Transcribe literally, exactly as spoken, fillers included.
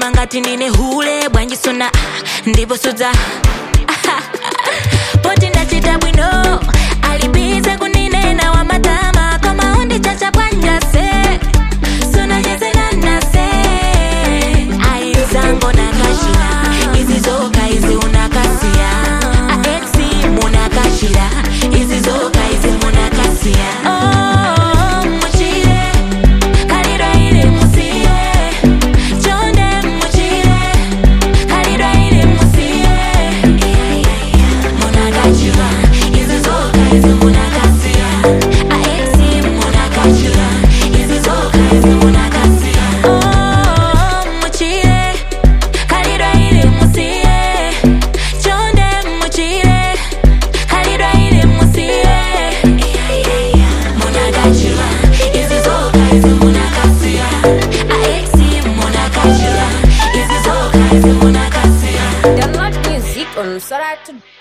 ngati ndine hule bwanji sona ndipo sudza poti ndachita bwino alibize kuninena wa matama koma undichacha bwanjase sona jezena nase aizango nakashira izizoka izi unakasia aexi munakashira izizoka izi munakasia oh muchire kalira ile musiye chonde muchire kalira ile musiye munakashira izizoka izi munakasia aexi munakashira izizoka izi munakasia oh muchire kalira ile musiye chonde muchire kalira ile musiye munakashira izizoka izi munakasia aexi munakashira izizoka izi munakasia Download music on Soratu.